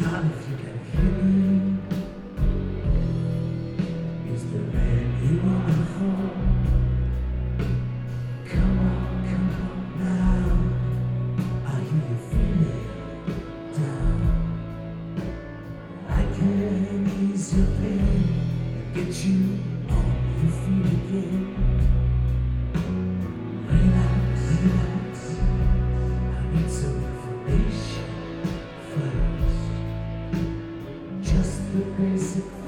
Smile if you can hear me. Is the man you wanna hold? Come on now. Are you feeling down? I can ease your pain and get you on your feet again. Relax. I need some information first. Just the basic